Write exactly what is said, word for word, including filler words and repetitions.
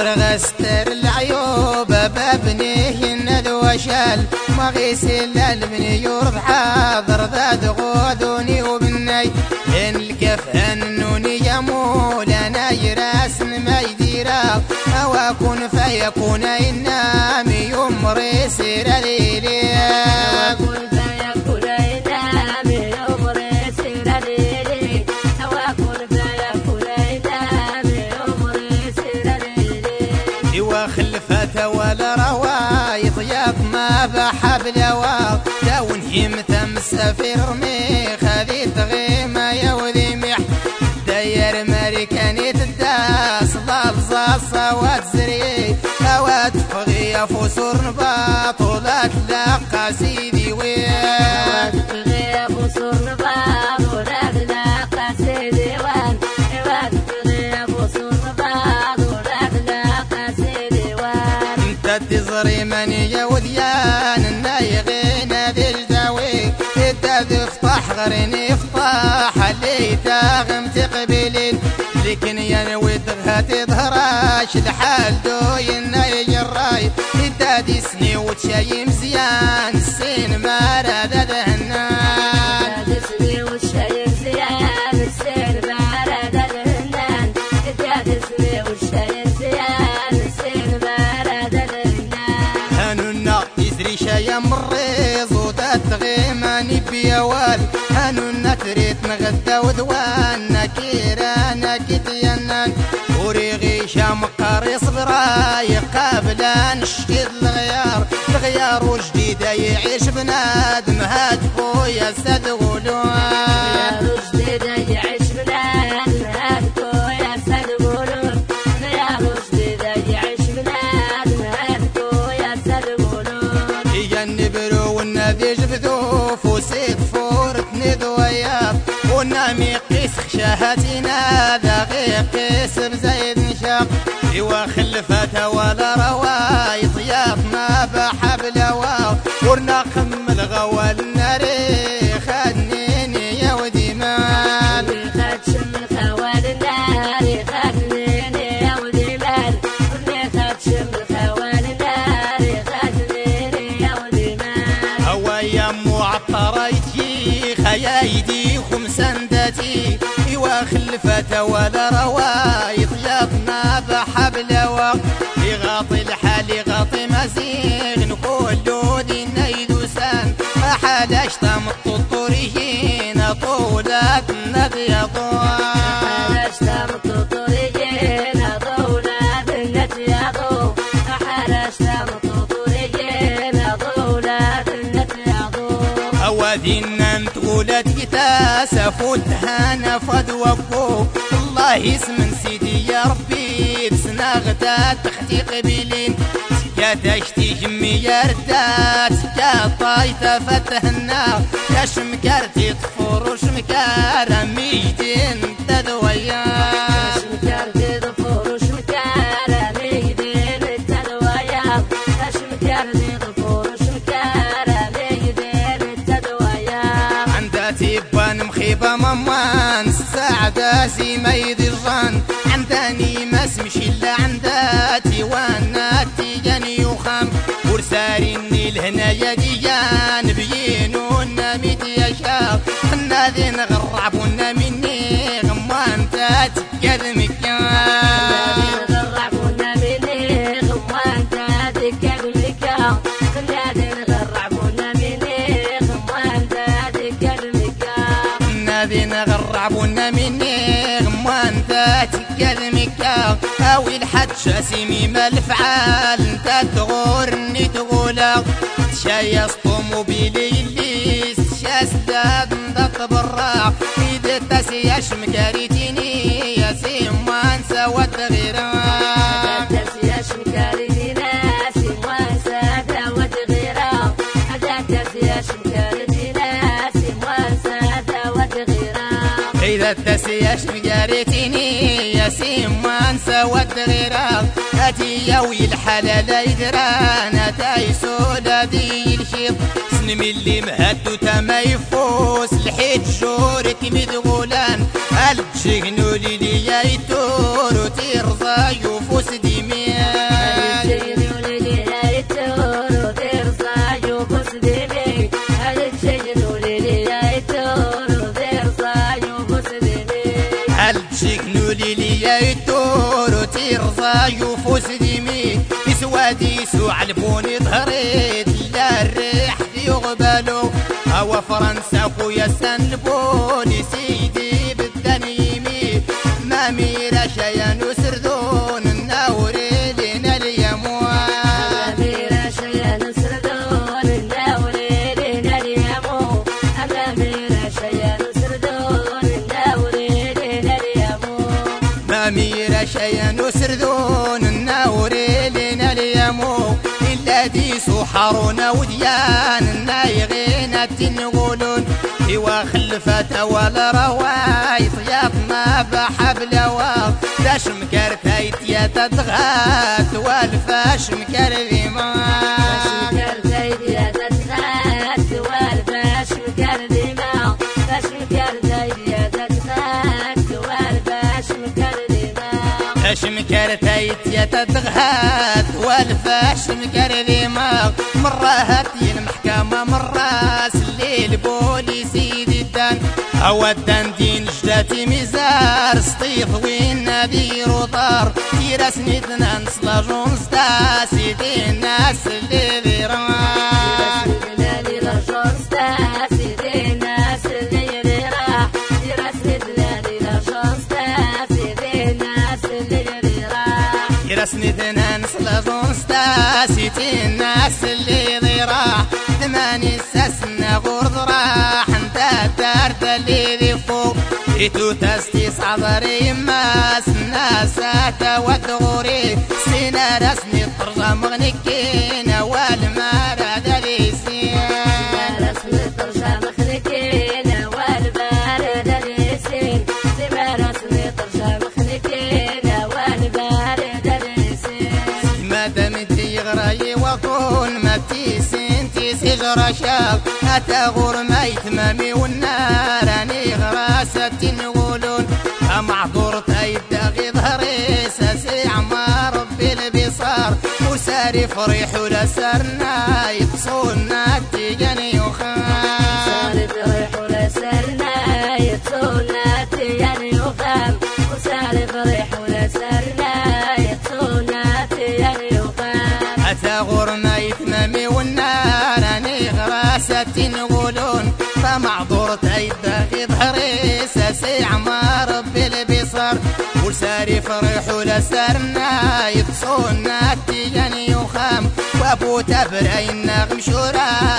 ورغستر العيوب بابنيه الوشال ما غيسل البني يرض حاضر ذات غودوني وبني إن الكف أنوني جمول أنا يراسن ما يديرا أواكن فيكون إنامي يمري سير ليلي خلفته ولا رواي طياب ما بحبل واق داونهم ثم سفير رمي خذيت غيمة يوذي مح داير مريكاني تداس ضلزة صوات زري اوات فغي فسور نباط ولا تلاقى سيدي وين اوات فغي فسور نباط ولا تلاقى سيدي وين اوات فغي فسور نباط ولا تلاقى سيدي تزري مني يوديان النايغين ذي الجداوي تداد فطاح غريني فطاح اللي تاغم تقبلين لكن ينوي دغها تظهراش الحال دوي الناي جراي تداد يسني وتشاي مزيان السين ما راد دهنان تداد يسني وتشاي مزيان السين ما راد دهنان تداد يسني وتشاي مزيان السين ما راد شايا مريض وتتغيماني بيوال هانو نتريت نغدا وذوانا كيرانا كتيانان وريغي شام قاري صبراي قابلان نشكد الغيار الغيار وجديد يعيش بنادم هاد خويا ساد غلوان الغيار وجديد يعيش بنادم هاد خويا ساد غلوان الغيار وجديد يعيش بنادم هاد خويا ساد غلوان النبرو والنادي جبدو فوسيت فورتني ذوياب ونامي قيس خشاهاتنا ذا غي قيس بزايد نشاق ايوا خلفاتها ولا رواي طياب ما بحبل واو ورنا خم الغوال الناري خدنيني يا ودي مال خدشم الخوال الناري خدنيني يا ودي مال ورني خدشم الخوال الناري معطريتي خيايدي خمسندتي ايوا خلفته ولا رواي طياب ما بحبل وق يغاطي الحال يغاطي مزيغ نقول دودي نيدوسان حالاش تمط الطريين طولات النبيضان حالاش تمط الطريين طولات النبيضان حالاش تمط الطريين طولات النبيضان أوادينا متقولت يتاسفوا الدهانة فد وقفوا الله يسمن سيدي يا ربي بسنا غدات تختي قبيلين سكا تشتي جمي يا ردات سكا طايته فتهنا يا شمكارتي طفور وشمكار ميدين تذويا شمكارتي طفور وشمكار ميدين تذويا شمكارتي طفور وشمكار تيبان مخيبة مامان السعادة سي ما يدران عنداني ما اسمش إلا عنداتي وانا تيجاني وخام ورساريني الهنايا ديان بينونا ميديا شاق خنا ذي نغرعبونا مني غمان تاتي كذمك خنا ذي نغرعبونا مني غمان تاتي كذمك خنا ذي نغرعبونا مني غمان تاتي كذمك ذي نغرعبونا مني غمان ذاتي كذمك او الحد شاسمي ما الفعال انت تغورني تقولا تشايس طوموبيلي الليس شاس داد انت برا اذا تسياش مكاريتيني يا سيمان سوات غيرا تسياش مكاريتينا سيمان سوات غيرا تسياش مكاريتينا سيمان سوات غيرا إذا تسياش مقاريتيني يا سيمان سواد غيرا هاتي ياوي الحلال يدرانا تايسولا ذي الشيط سنمي اللي مهدو تما يفوس الحيد جورك مدغولان الجهنو لي يا يتور وترضى يفوس ديمين حلبوني ظهريت لا الريح يقبلوا هوا فرنسا خويا سنبوني سيدي بالدنيمي ما ميرا شيا نسردون النوري لنا اليمون ما ميرا شيا نسردون النوري لنا اليمون ما ميرا شيا نسردون النوري لنا اليمون ما ميرا شيا نسردون النوري لنا اليمون إلا دي سحرنا وديان النايغين تنقولون إوا خلفة ولا رواي طيابنا بحبلوا فاش مكرتايت يا تدغات والفاش مكرذيما فاش مكرتايت يا تدغات والفاش مكرذيما فاش مكرتايت يا تدغات والفاش مكرذيما فاش مكرتايت يا تدغات والفاش مكرذيما مرة هاتي المحكمة مرة الليل بوليسي ديدان هو الدان دين جداتي مزار سطيف وين نبي روطار في رسني ثنان صلاجون ستا سيدي الناس اللي ذيران رسني ثنان صلاجون ستا سيدي الناس اللي ذيراه ثماني ساسنا غرض راح انت دارت اللي ذي فوق إتو تستي صبري ماس الناس وثغوري سينا رسمي طرجة مغنكين والمارد اللي سينا رسمي طرجة مغنكين والمارد اللي سين سينا رسمي طرجة مغنكين والمارد اللي سين ما دمت يغري وطول ما تيسين تيسي جرشاق أتغور ما يتمامي والنار أني غراسة نقولون معذور تايداغي ظهري ساسي عمار بالبصار وساري فريح ولا سرنا يتصولنا تيجاني وخام ساري فريح ولا سرنا يتصولنا تيجاني وخام وساري فريح ولا سرنا يتصولنا تيجاني وخام أتغور ما يتمامي والنار أني غراسة نقولون فمعذور تايداغي ظهري ساسي عمار بالبصر وساري فريح ولا سرنا يتصولنا تيجاني وخام وابو تبرين نغم شورا